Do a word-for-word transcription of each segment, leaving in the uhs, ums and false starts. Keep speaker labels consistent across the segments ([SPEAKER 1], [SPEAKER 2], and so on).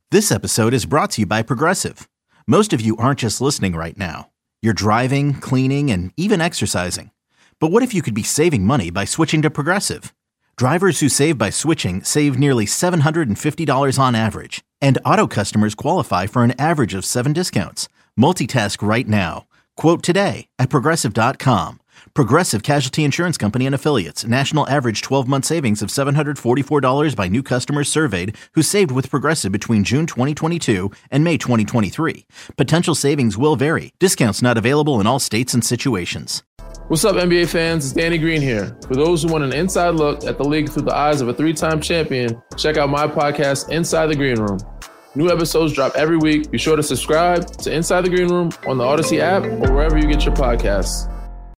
[SPEAKER 1] This episode is brought to you by Progressive. Most of you aren't just listening right now. You're driving, cleaning, and even exercising. But what if you could be saving money by switching to Progressive? Drivers who save by switching save nearly seven hundred fifty dollars on average. And auto customers qualify for an average of seven discounts. Multitask right now. Quote today at Progressive dot com. Progressive Casualty Insurance Company and Affiliates. National average twelve-month savings of seven hundred forty-four dollars by new customers surveyed who saved with Progressive between June twenty twenty-two and May twenty twenty-three. Potential savings will vary. Discounts not available in all states and situations.
[SPEAKER 2] What's up, N B A fans? It's Danny Green here. For those who want an inside look at the league through the eyes of a three-time champion, check out my podcast, Inside the Green Room. New episodes drop every week. Be sure to subscribe to Inside the Green Room on the Odyssey app or wherever you get your podcasts.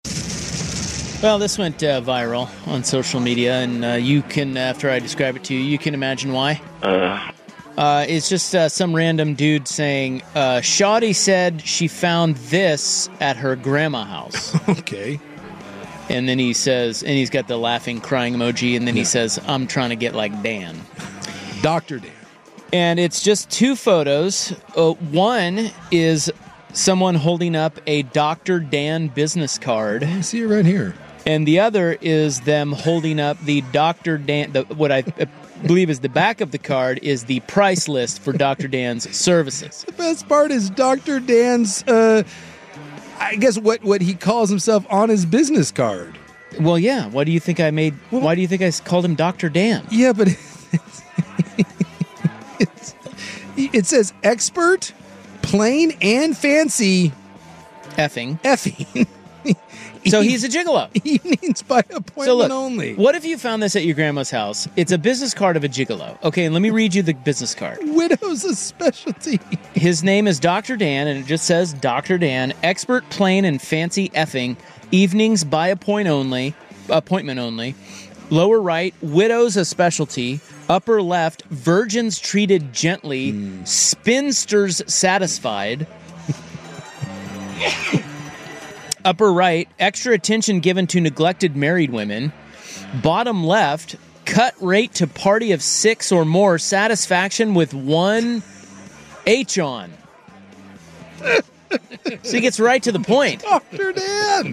[SPEAKER 3] Well, this went uh, viral on social media, and uh, you can, after I describe it to you, you can imagine why. Uh. Uh, it's just uh, some random dude saying, uh, Shawty said she found this at her grandma house.
[SPEAKER 4] Okay.
[SPEAKER 3] And then he says, and he's got the laughing, crying emoji, and then
[SPEAKER 4] yeah.
[SPEAKER 3] he says, I'm trying to get like Dan.
[SPEAKER 4] Doctor Dan.
[SPEAKER 3] And it's just two photos. Uh, one is someone holding up a Doctor Dan business card.
[SPEAKER 4] I see it right here.
[SPEAKER 3] And the other is them holding up the Doctor Dan, the, what I believe is the back of the card is the price list for Doctor Dan's services.
[SPEAKER 4] The best part is Doctor Dan's, uh, I guess what, what he calls himself on his business card.
[SPEAKER 3] Well, yeah. Why do you think I made, well, why do you think I called him Doctor Dan?
[SPEAKER 4] Yeah, but it's, it's, it says expert, plain, and fancy.
[SPEAKER 3] Effing.
[SPEAKER 4] Effing.
[SPEAKER 3] So he's a gigolo.
[SPEAKER 4] Evenings by appointment
[SPEAKER 3] so look,
[SPEAKER 4] only.
[SPEAKER 3] What if you found this at your grandma's house? It's a business card of a gigolo. Okay, and let me read you the business card.
[SPEAKER 4] Widow's a specialty.
[SPEAKER 3] His name is Doctor Dan, and it just says Doctor Dan, expert, plain, and fancy effing, evenings by appoint only, appointment only. Lower right, widow's a specialty. Upper left, virgins treated gently. Mm. Spinsters satisfied. Upper right, extra attention given to neglected married women. Bottom left, cut rate to party of six or more, satisfaction with one H on. So he gets right to the point.
[SPEAKER 4] Doctor Dan!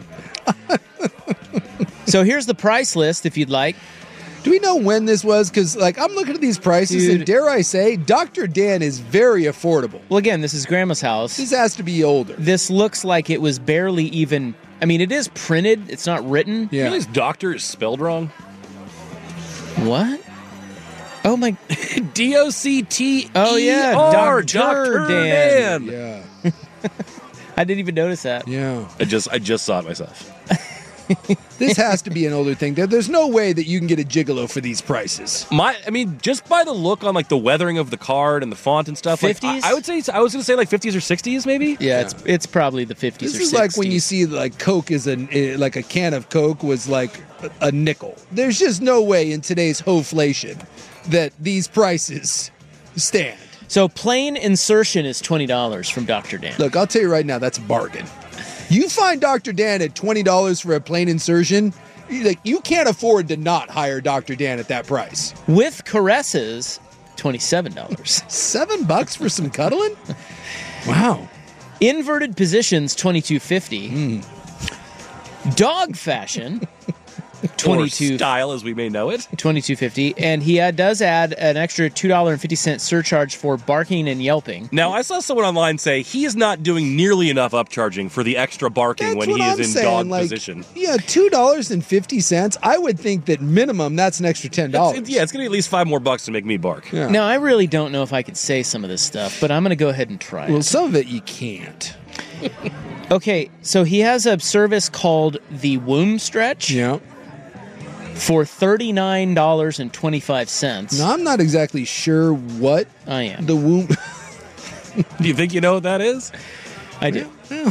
[SPEAKER 3] So here's the price list if you'd like.
[SPEAKER 4] Do we know when this was? Because, like, I'm looking at these prices,
[SPEAKER 3] Dude.
[SPEAKER 4] and dare I say, Doctor Dan is very affordable.
[SPEAKER 3] Well, again, this is Grandma's house.
[SPEAKER 4] This has to be older.
[SPEAKER 3] This looks like it was barely even... I mean, it is printed. It's not written.
[SPEAKER 5] Yeah. You realize doctor is spelled wrong?
[SPEAKER 3] What? Oh, my...
[SPEAKER 5] D O C T E R.
[SPEAKER 3] Oh, yeah. Doctor Dan.
[SPEAKER 4] Dan.
[SPEAKER 3] Yeah. I didn't even notice that.
[SPEAKER 4] Yeah.
[SPEAKER 5] I just I just saw it myself.
[SPEAKER 4] This has to be an older thing. There's no way that you can get a gigolo for these prices.
[SPEAKER 5] My, I mean, just by the look on like the weathering of the card and the font and stuff,
[SPEAKER 3] fifties?
[SPEAKER 5] Like, I, I would say I was going to say like fifties or sixties, maybe.
[SPEAKER 3] Yeah, yeah, it's it's probably the fifties
[SPEAKER 4] this
[SPEAKER 3] or
[SPEAKER 4] is
[SPEAKER 3] sixties.
[SPEAKER 4] Like when you see like Coke is a like a can of Coke was like a, a nickel. There's just no way in today's hoflation that these prices stand.
[SPEAKER 3] So plain insertion is twenty dollars from Doctor Dan.
[SPEAKER 4] Look, I'll tell you right now, that's a bargain. You find Doctor Dan at twenty dollars for a plain insertion, like you can't afford to not hire Doctor Dan at that price.
[SPEAKER 3] With caresses, twenty-seven dollars.
[SPEAKER 4] Seven bucks for some cuddling? Wow.
[SPEAKER 3] Inverted positions, twenty-two fifty.
[SPEAKER 4] Mm.
[SPEAKER 3] Dog fashion, twenty-two
[SPEAKER 5] or style as we may know it,
[SPEAKER 3] twenty-two fifty, and he uh, does add an extra two dollars and fifty cents surcharge for barking and yelping.
[SPEAKER 5] Now, I saw someone online say he is not doing nearly enough upcharging for the extra barking
[SPEAKER 4] that's
[SPEAKER 5] when he
[SPEAKER 4] I'm
[SPEAKER 5] is in
[SPEAKER 4] saying.
[SPEAKER 5] dog
[SPEAKER 4] like,
[SPEAKER 5] position.
[SPEAKER 4] Yeah, two dollars and fifty cents. I would think that minimum that's an extra ten dollars.
[SPEAKER 5] It's, it's, yeah, it's going to be at least five more bucks to make me bark.
[SPEAKER 4] Yeah.
[SPEAKER 3] Now, I really don't know if I could say some of this stuff, but I'm going to go ahead and try
[SPEAKER 4] Well,
[SPEAKER 3] it.
[SPEAKER 4] some of it you can't.
[SPEAKER 3] Okay, so he has a service called the Womb Stretch.
[SPEAKER 4] Yeah.
[SPEAKER 3] For thirty-nine dollars and twenty-five cents.
[SPEAKER 4] Now, I'm not exactly sure what
[SPEAKER 3] I am.
[SPEAKER 4] the womb...
[SPEAKER 5] Do you think you know what that is?
[SPEAKER 3] I do.
[SPEAKER 4] Yeah.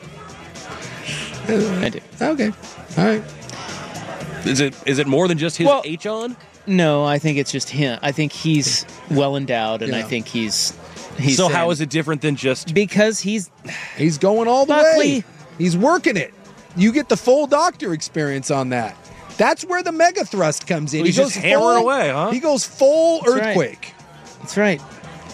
[SPEAKER 3] I do.
[SPEAKER 4] Okay. All right.
[SPEAKER 5] Is it is it more than just his
[SPEAKER 3] Well-
[SPEAKER 5] H on?
[SPEAKER 3] No, I think it's just him. I think he's well endowed, and
[SPEAKER 4] Yeah.
[SPEAKER 3] I think he's... he's
[SPEAKER 5] So
[SPEAKER 3] saying,
[SPEAKER 5] how is it different than just...
[SPEAKER 3] Because he's...
[SPEAKER 4] He's going all the
[SPEAKER 3] Buckley.
[SPEAKER 4] way. He's working it. You get the full doctor experience on that. That's where the mega thrust comes in.
[SPEAKER 5] Well, he's
[SPEAKER 4] he
[SPEAKER 5] just hammering away, huh?
[SPEAKER 4] He goes full
[SPEAKER 3] That's right.
[SPEAKER 4] earthquake.
[SPEAKER 3] That's right.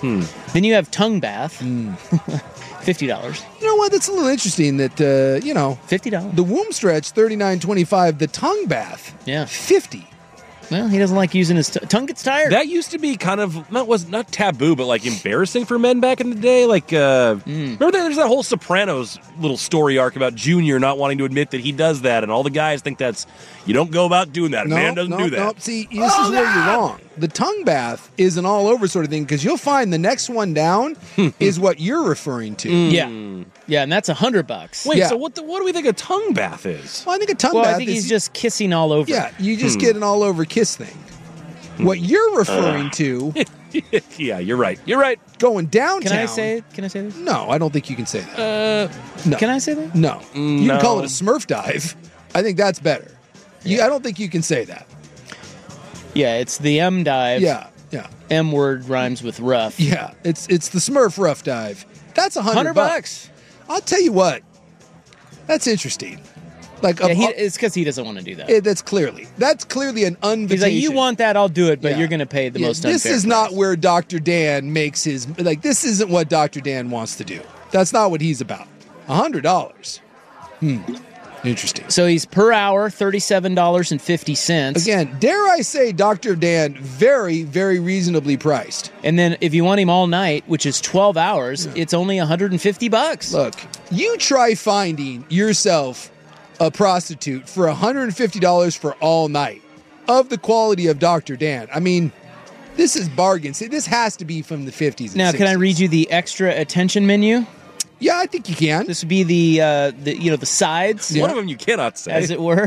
[SPEAKER 5] Hmm.
[SPEAKER 3] Then you have tongue bath, fifty dollars.
[SPEAKER 4] You know what? That's a little interesting. That uh, you know,
[SPEAKER 3] Fifty dollars.
[SPEAKER 4] the womb stretch thirty-nine twenty-five. The tongue bath,
[SPEAKER 3] Yeah.
[SPEAKER 4] fifty.
[SPEAKER 3] Well, he doesn't like using his t- tongue. Gets tired.
[SPEAKER 5] That used to be kind of not was not taboo, but like embarrassing for men back in the day. Like, uh, remember that, there's that whole Sopranos little story arc about Junior not wanting to admit that he does that, and all the guys think that's you don't go about doing that. A
[SPEAKER 4] No,
[SPEAKER 5] man doesn't
[SPEAKER 4] no,
[SPEAKER 5] do that.
[SPEAKER 4] no. See, this is where you're wrong. The tongue bath is an all over sort of thing because you'll find the next one down is what you're referring to.
[SPEAKER 3] yeah, yeah, and that's a hundred bucks.
[SPEAKER 5] Wait,
[SPEAKER 4] Yeah.
[SPEAKER 5] so what? The, what do we think a tongue bath is?
[SPEAKER 4] Well, I think a tongue
[SPEAKER 3] well,
[SPEAKER 4] bath
[SPEAKER 3] I think
[SPEAKER 4] is
[SPEAKER 3] he's just kissing all over.
[SPEAKER 4] yeah, you just get an all over kiss thing. What you're referring to,
[SPEAKER 5] Yeah, you're right. You're right.
[SPEAKER 4] going downtown.
[SPEAKER 3] Can I say? Can I say this?
[SPEAKER 4] No, I don't think you can say that.
[SPEAKER 5] Uh,
[SPEAKER 4] No.
[SPEAKER 3] Can I say that?
[SPEAKER 4] No. You
[SPEAKER 5] no.
[SPEAKER 4] can call it a Smurf dive. I think that's better. You, I don't think you can say that.
[SPEAKER 3] Yeah, it's the M dive.
[SPEAKER 4] Yeah, yeah,
[SPEAKER 3] M word rhymes with rough.
[SPEAKER 4] yeah. It's it's the Smurf rough dive. That's a hundred
[SPEAKER 3] Hundred
[SPEAKER 4] bucks.
[SPEAKER 3] bucks.
[SPEAKER 4] I'll tell you what. That's interesting. Like
[SPEAKER 3] Yeah,
[SPEAKER 4] of
[SPEAKER 3] he,
[SPEAKER 4] all-
[SPEAKER 3] it's because he doesn't want to do that.
[SPEAKER 4] eh, that's clearly that's clearly an invitation.
[SPEAKER 3] He's like, you want that, I'll do it, but
[SPEAKER 4] Yeah.
[SPEAKER 3] you're going to pay the
[SPEAKER 4] Yeah,
[SPEAKER 3] most
[SPEAKER 4] This
[SPEAKER 3] unfair
[SPEAKER 4] is not
[SPEAKER 3] price.
[SPEAKER 4] where Doctor Dan makes his like. This isn't what Doctor Dan wants to do. That's not what he's about. A hundred dollars. Hmm. Interesting.
[SPEAKER 3] So he's per hour, thirty-seven dollars and fifty cents.
[SPEAKER 4] Again, dare I say, Doctor Dan, very, very reasonably priced.
[SPEAKER 3] And then if you want him all night, which is twelve hours, it's only one hundred fifty bucks.
[SPEAKER 4] Look, you try finding yourself a prostitute for one hundred fifty dollars for all night of the quality of Doctor Dan. I mean, this is bargain. See, this has to be from the fifties and
[SPEAKER 3] Now, can I
[SPEAKER 4] sixties.
[SPEAKER 3] read you the extra attention menu?
[SPEAKER 4] Yeah, I think you can.
[SPEAKER 3] This would be the, uh, the you know, the sides,
[SPEAKER 5] One of them you cannot say.
[SPEAKER 3] as it were.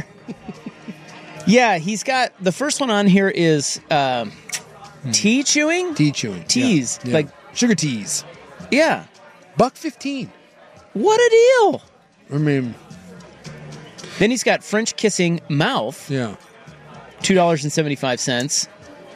[SPEAKER 3] Yeah, he's got, the first one on here is um, tea chewing?
[SPEAKER 4] Tea chewing.
[SPEAKER 3] Teas.
[SPEAKER 4] Yeah, yeah.
[SPEAKER 3] Like,
[SPEAKER 4] sugar teas.
[SPEAKER 3] yeah.
[SPEAKER 4] Buck fifteen.
[SPEAKER 3] What a deal.
[SPEAKER 4] I mean,
[SPEAKER 3] Then he's got French kissing mouth,
[SPEAKER 4] yeah.
[SPEAKER 3] two dollars and seventy-five cents.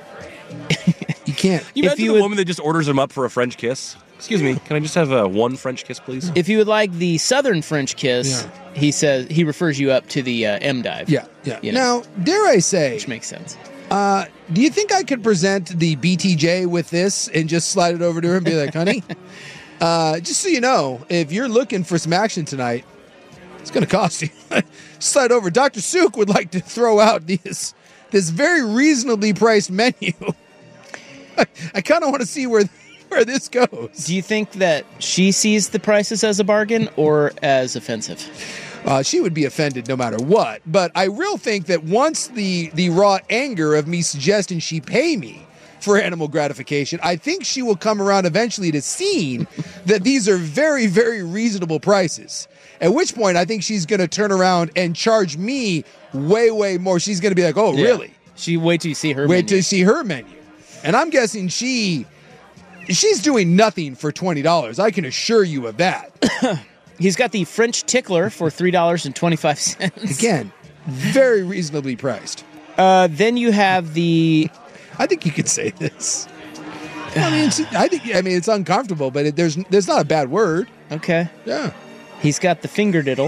[SPEAKER 4] You can't.
[SPEAKER 5] you
[SPEAKER 3] if
[SPEAKER 5] imagine
[SPEAKER 3] you
[SPEAKER 5] the
[SPEAKER 3] would-
[SPEAKER 5] woman that just orders him up for a French kiss? Excuse me, can I just have uh, one French kiss, please?
[SPEAKER 3] If you would like the southern French kiss,
[SPEAKER 4] Yeah.
[SPEAKER 3] he says he refers you up to the uh, M dive.
[SPEAKER 4] Yeah, yeah.
[SPEAKER 3] You know,
[SPEAKER 4] Now, dare I say,
[SPEAKER 3] which makes sense.
[SPEAKER 4] uh, do you think I could present the B T J with this and just slide it over to her and be like, honey, uh, just so you know, if you're looking for some action tonight, it's going to cost you. Slide over. Doctor Sook would like to throw out this, this very reasonably priced menu. I, I kind of want to see where, where this goes.
[SPEAKER 3] Do you think that she sees the prices as a bargain or as offensive?
[SPEAKER 4] Uh, she would be offended no matter what. But I real think that once the the raw anger of me suggesting she pay me for animal gratification, I think she will come around eventually to seeing that these are very, very reasonable prices. At which point, I think she's going to turn around and charge me way, way more. She's going to be like, oh,
[SPEAKER 3] Yeah.
[SPEAKER 4] really?
[SPEAKER 3] She wait till you see her.
[SPEAKER 4] Wait
[SPEAKER 3] menu.
[SPEAKER 4] till you see her menu. And I'm guessing she... She's doing nothing for twenty dollars. I can assure you of that.
[SPEAKER 3] He's got the French tickler for three dollars and twenty-five cents.
[SPEAKER 4] Again, very reasonably priced.
[SPEAKER 3] Uh, then you have the
[SPEAKER 4] I think you could say this. I mean, it's, I think I mean it's uncomfortable, but it, there's there's not a bad word.
[SPEAKER 3] okay.
[SPEAKER 4] Yeah.
[SPEAKER 3] He's got the finger diddle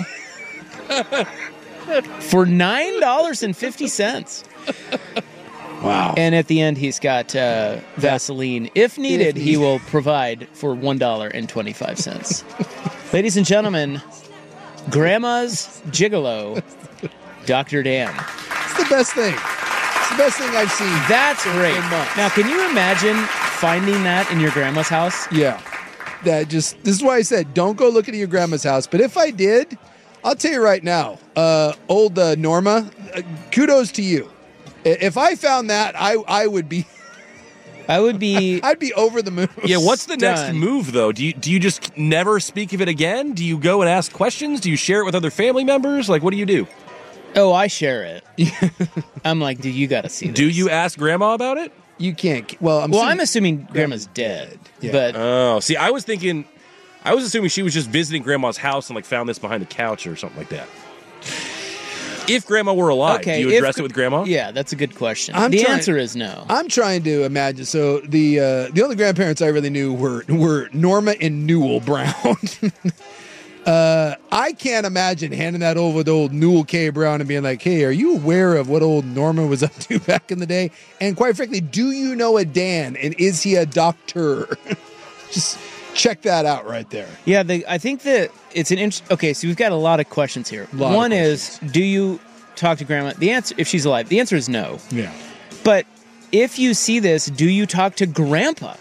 [SPEAKER 3] for nine dollars and fifty cents.
[SPEAKER 4] Wow.
[SPEAKER 3] And at the end, he's got uh, Vaseline. If needed,
[SPEAKER 4] If
[SPEAKER 3] he
[SPEAKER 4] needed.
[SPEAKER 3] will provide for one dollar and twenty-five cents. Ladies and gentlemen, Grandma's Gigolo, Doctor Dan.
[SPEAKER 4] It's the best thing. It's the best thing I've seen.
[SPEAKER 3] That's great.
[SPEAKER 4] in months.
[SPEAKER 3] Now, can you imagine finding that in your grandma's house?
[SPEAKER 4] Yeah. That just this is why I said don't go looking at your grandma's house. But if I did, I'll tell you right now, uh, old uh, Norma, uh, kudos to you. I- If I found that, I I would be
[SPEAKER 3] I would be.
[SPEAKER 4] I'd be over the moon.
[SPEAKER 5] Yeah, what's the next
[SPEAKER 3] Done.
[SPEAKER 5] move though? Do you do you just never speak of it again? Do you go and ask questions? Do you share it with other family members? Like, what do you do?
[SPEAKER 3] Oh, I share it. I'm like, dude, you got to see this.
[SPEAKER 5] Do you ask grandma about it?
[SPEAKER 4] You can't. Well, I'm
[SPEAKER 3] Well,
[SPEAKER 4] assuming-
[SPEAKER 3] I'm assuming grandma's dead,
[SPEAKER 4] Yeah.
[SPEAKER 3] but
[SPEAKER 5] Oh, see, I was thinking, I was assuming she was just visiting grandma's house and like found this behind the couch or something like that. If grandma were alive,
[SPEAKER 3] okay.
[SPEAKER 5] do you
[SPEAKER 3] if-
[SPEAKER 5] address it with grandma?
[SPEAKER 3] Yeah, that's a good question.
[SPEAKER 4] I'm
[SPEAKER 3] the
[SPEAKER 4] trying-
[SPEAKER 3] answer is no.
[SPEAKER 4] I'm trying to imagine. So the uh, the only grandparents I really knew were were Norma and Newell Brown. Uh, I can't imagine handing that over to old Newell K. Brown and being like, hey, are you aware of what old Norman was up to back in the day? And quite frankly, do you know a Dan? And is he a doctor? Just check that out right there.
[SPEAKER 3] Yeah, the, I think that it's an interesting... Okay, so we've got a lot of questions here.
[SPEAKER 4] Lot
[SPEAKER 3] One
[SPEAKER 4] of
[SPEAKER 3] is, do you talk to Grandma? The answer, if she's alive, the answer is no.
[SPEAKER 4] Yeah.
[SPEAKER 3] But if you see this, do you talk to Grandpa?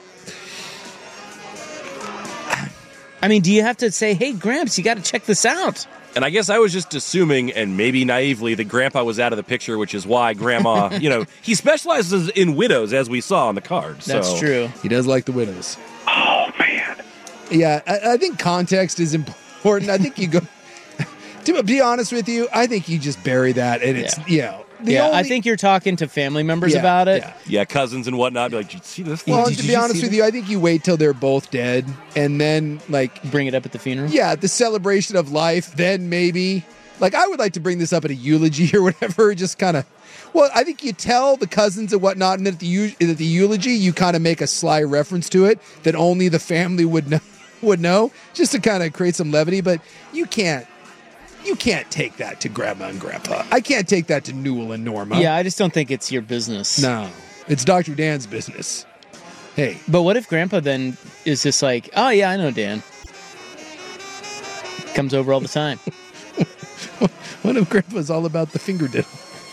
[SPEAKER 3] I mean, do you have to say, hey, Gramps, you got to check this out?
[SPEAKER 5] And I guess I was just assuming, and maybe naively, that Grandpa was out of the picture, which is why Grandma, you know, he specializes in widows, as we saw on the card. So.
[SPEAKER 3] That's true.
[SPEAKER 4] He does like the widows.
[SPEAKER 5] Oh, man.
[SPEAKER 4] Yeah, I, I think context is important. I think you go... To be honest with you, I think you just bury that, and it's,
[SPEAKER 3] Yeah.
[SPEAKER 4] you know... The
[SPEAKER 3] yeah,
[SPEAKER 4] only,
[SPEAKER 3] I think you're talking to family members
[SPEAKER 4] Yeah,
[SPEAKER 3] about it.
[SPEAKER 4] yeah.
[SPEAKER 5] Yeah, cousins and whatnot. Be like, did you see this thing?
[SPEAKER 4] Well,
[SPEAKER 3] Did
[SPEAKER 4] to
[SPEAKER 3] you
[SPEAKER 4] be
[SPEAKER 3] see
[SPEAKER 4] honest with
[SPEAKER 3] that?
[SPEAKER 4] you, I think you wait till they're both dead, and then, like...
[SPEAKER 3] Bring it up at the funeral.
[SPEAKER 4] Yeah, the celebration of life, then maybe. Like, I would like to bring this up at a eulogy or whatever, just kind of. Well, I think you tell the cousins and whatnot, and then at the, eu- at the eulogy, you kind of make a sly reference to it that only the family would know, would know, just to kind of create some levity. But you can't, you can't take that to Grandma and Grandpa. I can't take that to Newell and Norma.
[SPEAKER 3] Yeah, I just don't think it's your business.
[SPEAKER 4] No, it's Doctor Dan's business. Hey,
[SPEAKER 3] But what if Grandpa then is just like, oh, yeah, I know Dan. Comes over all the time.
[SPEAKER 4] what if Grandpa's all about the finger diddle?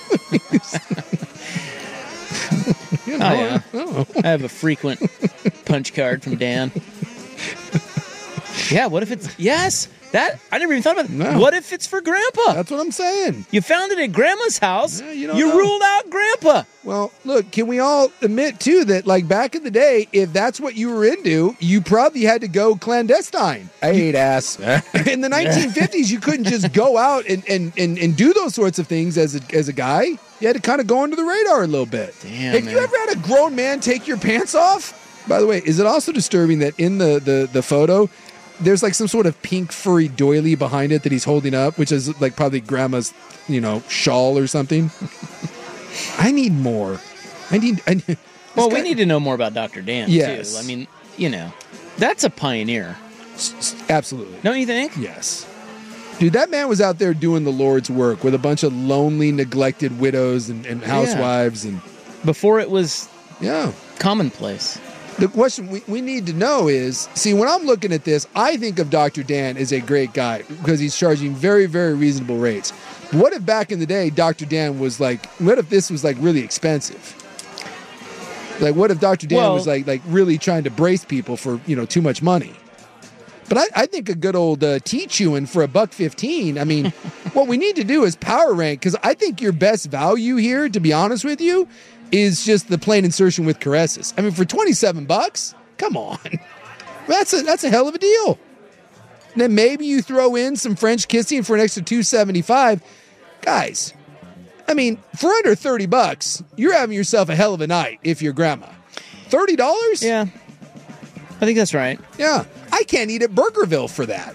[SPEAKER 4] You know,
[SPEAKER 3] Oh, yeah.
[SPEAKER 4] oh.
[SPEAKER 3] I have a frequent punch card from Dan. Yeah, what if it's... Yes, that... I never even thought about that.
[SPEAKER 4] No.
[SPEAKER 3] What if it's for Grandpa?
[SPEAKER 4] That's what I'm saying.
[SPEAKER 3] You found it at Grandma's house.
[SPEAKER 4] Yeah, you don't know.
[SPEAKER 3] ruled out Grandpa.
[SPEAKER 4] Well, look, can we all admit, too, that, like, back in the day, if that's what you were into, you probably had to go clandestine. I hate ass. In the nineteen fifties, you couldn't just go out and, and, and, and do those sorts of things as a, as a guy. You had to kind of go under the radar a little bit.
[SPEAKER 3] Damn,
[SPEAKER 4] Have
[SPEAKER 3] man.
[SPEAKER 4] you ever had a grown man take your pants off? By the way, is it also disturbing that in the, the, the photo, there's like some sort of pink furry doily behind it that he's holding up, which is like probably Grandma's, you know, shawl or something? I need more. I need. I need
[SPEAKER 3] Well,
[SPEAKER 4] this
[SPEAKER 3] we
[SPEAKER 4] guy-
[SPEAKER 3] need to know more about Doctor Dan,
[SPEAKER 4] Yes.
[SPEAKER 3] too. I mean, you know, that's a pioneer.
[SPEAKER 4] S- s- Absolutely.
[SPEAKER 3] Don't you think?
[SPEAKER 4] Yes. Dude, that man was out there doing the Lord's work with a bunch of lonely, neglected widows and, and housewives. And
[SPEAKER 3] Before it was
[SPEAKER 4] yeah.
[SPEAKER 3] commonplace.
[SPEAKER 4] The question we, we need to know is, see, when I'm looking at this, I think of Doctor Dan as a great guy because he's charging very, very reasonable rates. What if back in the day, Doctor Dan was like, what if this was like really expensive? Like, what if Doctor Dan
[SPEAKER 3] Well-
[SPEAKER 4] was like, like really trying to brace people for, you know, too much money? But I, I think a good old uh, tea chewing for a buck fifteen. I mean, what we need to do is power rank because I think your best value here, to be honest with you, is just the plain insertion with caresses. I mean, for twenty-seven bucks, come on, that's a that's a hell of a deal. And then maybe you throw in some French kissing for an extra two seventy-five, guys. I mean, for under thirty bucks, you're having yourself a hell of a night if you're Grandma. Thirty dollars?
[SPEAKER 3] Yeah. I think that's right.
[SPEAKER 4] Yeah. I can't eat at Burgerville for that.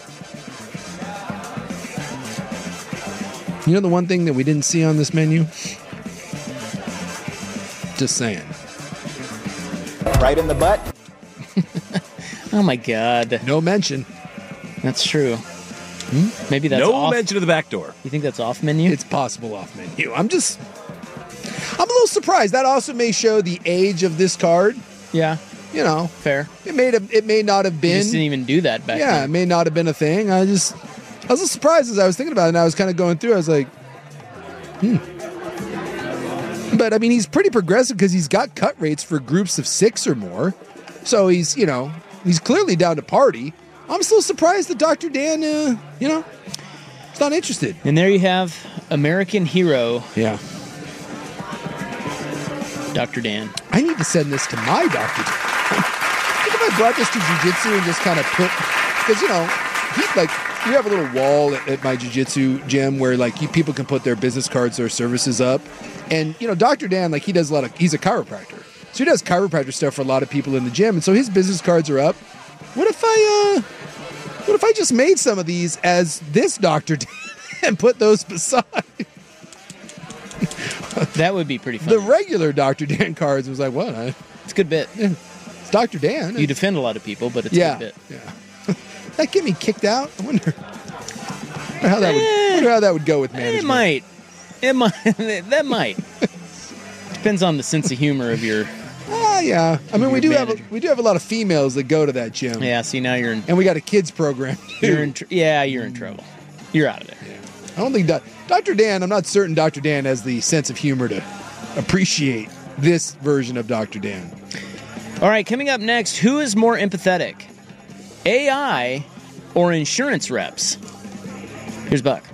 [SPEAKER 4] You know the one thing that we didn't see on this menu? Just saying.
[SPEAKER 6] Right in the butt.
[SPEAKER 3] Oh, my God.
[SPEAKER 4] No mention.
[SPEAKER 3] That's true. Maybe that's
[SPEAKER 5] no
[SPEAKER 3] off.
[SPEAKER 5] mention of the back door.
[SPEAKER 3] You think that's off menu?
[SPEAKER 4] It's possible off menu. I'm just... I'm a little surprised. That also may show the age of this card.
[SPEAKER 3] yeah,
[SPEAKER 4] You know,
[SPEAKER 3] fair.
[SPEAKER 4] it may have, it may not have
[SPEAKER 3] You
[SPEAKER 4] been...
[SPEAKER 3] just didn't even do that back
[SPEAKER 4] yeah, it
[SPEAKER 3] then.
[SPEAKER 4] may not have been a thing. I just... I was a little surprised as I was thinking about it, and I was kind of going through. I was like, hmm. But, I mean, he's pretty progressive because he's got cut rates for groups of six or more. So he's, you know, he's clearly down to party. I'm still surprised that Doctor Dan, uh, you know, is not interested.
[SPEAKER 3] And there you have American hero,
[SPEAKER 4] Yeah.
[SPEAKER 3] Doctor Dan.
[SPEAKER 4] I need to send this to my Doctor Dan. Think if I brought this to jiu-jitsu and just kind of put, because, you know, he, like, we have a little wall at, at my jiu-jitsu gym where, like, you, people can put their business cards, their services up. And, you know, Doctor Dan, like, he does a lot of, he's a chiropractor. So he does chiropractor stuff for a lot of people in the gym. And so his business cards are up. What if I, uh, what if I just made some of these as this Doctor Dan and put those beside
[SPEAKER 3] That would be pretty fun.
[SPEAKER 4] the regular Doctor Dan cards? It was like, what? I,
[SPEAKER 3] It's a good bit.
[SPEAKER 4] it's Doctor Dan.
[SPEAKER 3] You defend a lot of people, but it's
[SPEAKER 4] yeah.
[SPEAKER 3] a good bit.
[SPEAKER 4] Yeah. that get me kicked out? I wonder, wonder how that would
[SPEAKER 3] Eh,
[SPEAKER 4] wonder how that would go with management.
[SPEAKER 3] It might. It might. That might. Depends on the sense of humor of your.
[SPEAKER 4] Ah, yeah. I mean, we
[SPEAKER 3] Your
[SPEAKER 4] do
[SPEAKER 3] manager.
[SPEAKER 4] have a, we do have a lot of females that go to that gym.
[SPEAKER 3] Yeah. See, now you're in.
[SPEAKER 4] And we got a kids program. Too.
[SPEAKER 3] You're in. Tr- yeah, you're in trouble. You're out of there.
[SPEAKER 4] I don't think doc- Doctor Dan. I'm not certain Doctor Dan has the sense of humor to appreciate this version of Doctor Dan.
[SPEAKER 3] All right. Coming up next, who is more empathetic, A I or insurance reps? Here's Buck.